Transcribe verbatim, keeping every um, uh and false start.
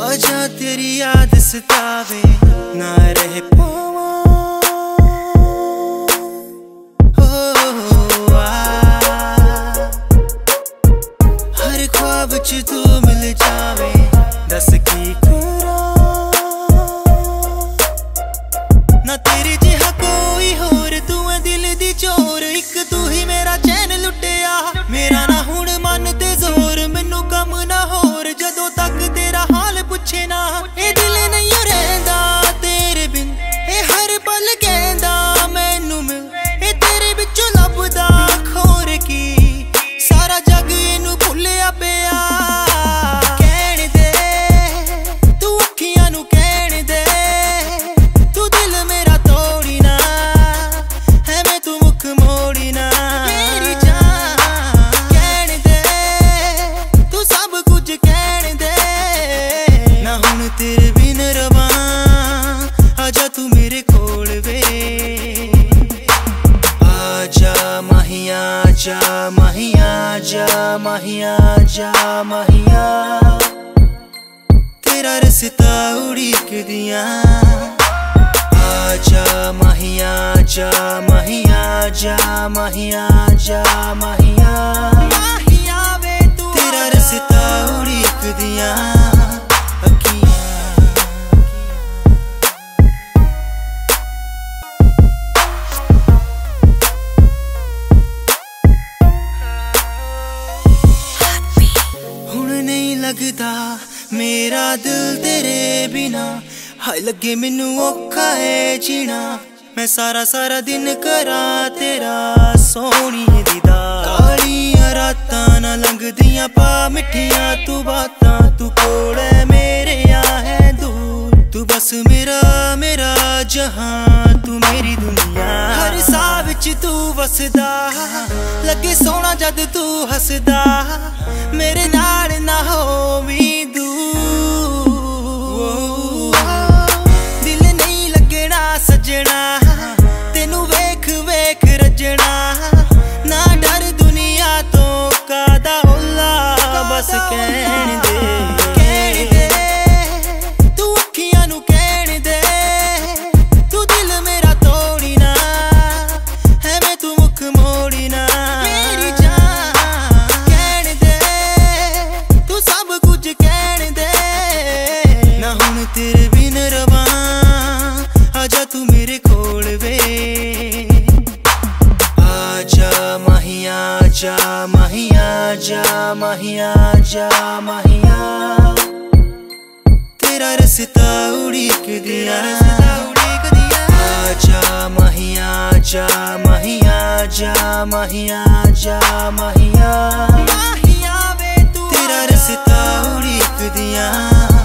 आजा तेरी याद सतावे ना रह पावा। ओ आ हर ख्वाब च तू मिल जावे, दस की करा ना तेरे जिहा कोई होर। तू है दिल दी चोर, एक तू ही मेरा चैन लुटिया। मेरा ना हुण मन ते जोर, मैनू कम ना होर जदों तक तेरा हाल पुछे ना। ए दिल नहीं रहिंदा तेरे बिन, ए हर पल कहंदा मैनू मिल। ए तेरे विचों लभदा खोर की, सारा जग इनू भुलिया पिया। कहण दे तू अखियां नू कहण दे, तू दिल मेरा तोड़ी ना, एवें तू मुख मोड़ी ना। मेरी जान कहण दे, तू सब कुछ कहण दे ना। हुण तेरे बिन रवां, आजा तू मेरे कोल वे। आजा माहिया जा माहिया जा माहिया जा माहिया, तेरा रस्ता उड़ीक दियां। आजा माहिया जा माहिया जा माहिया जा माहिया, माहिया वे तू तेरा रस्ता उड़ीक दियां। लगदा मेरा दिल तेरे बिना, हाय लगे मैनू औखा है जीना। मैं सारा सारा दिन करा तेरा सोहणिए दीदार। कालियां रातां ना लंघदियां पा मिठियां तू बातां। तू कोल है मेरे या है दूर, तू बस मेरा मेरा जहां, तू मेरी दुनिया। हर साह विच तू वसदा, लगे सोहना जद तू हसदा। मेरे नाल ना होवी दूर, दिल नहीं लगना सजना, तेनू वेख वेख रजना। ना डर दुनिया तो कादा होला, बस कहण दे कहण दे, तू अखियां नू कहण दे। तू दिल मेरा तोड़ी ना, एवें तू मुख मोड़ी ना। मेरी जान कहण दे, तू सब कुछ कहण दे ना। हुण तेरे बिन रवां, आजा तू मेरे कोल वे। आजा माहिया जा माहिया जा माहिया जा माहिया, तेरा रस्ता उड़ीक दियां। आजा माहिया जा माहिया जा माहिया जा माहिया, माहिया वे तू तेरा रस्ता उड़ीक दियां।